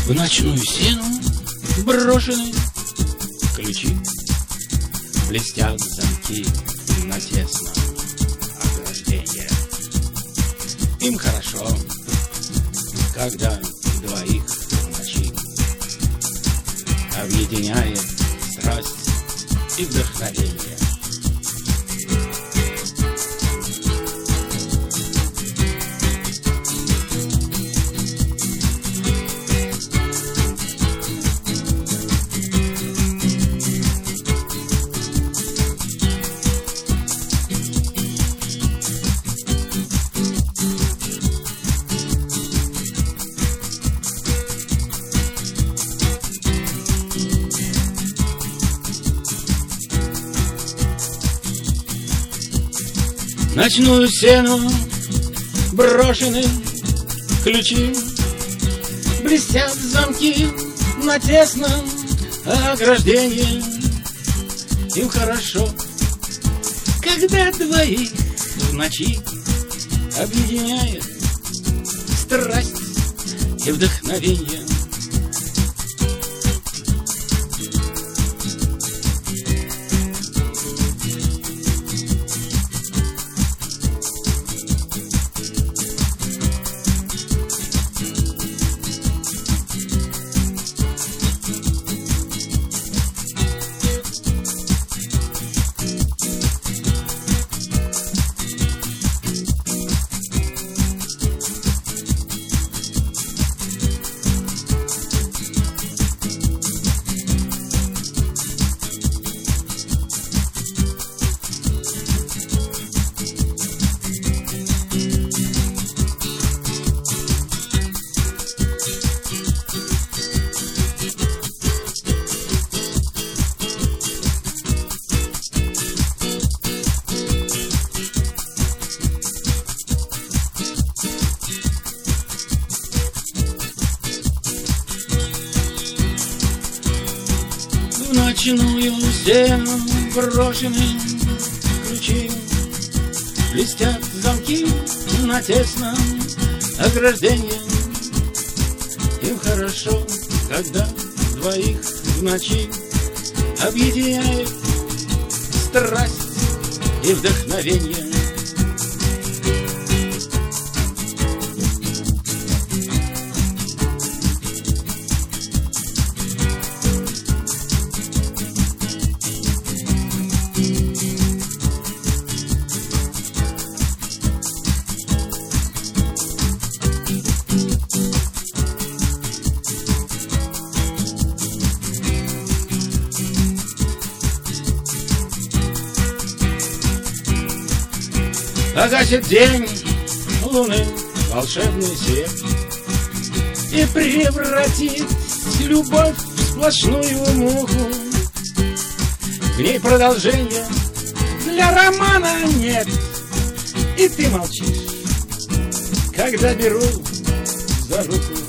В ночную сену брошены ключи, блестят замки на тесном ограждении. Им хорошо, когда двоих в ночи объединяет страсть и вдохновение. Ночную сену брошены ключи, блестят замки на тесном ограждении. Им хорошо, когда двоих в ночи объединяет страсть и вдохновение. В ночную сену брошены ключи, блестят замки на тесном ограждении. Им хорошо, когда двоих в ночи объединяет страсть и вдохновение. Погасит день луны волшебный свет и превратит любовь в сплошную муху. В ней продолжения для романа нет, и ты молчишь, когда беру за руку.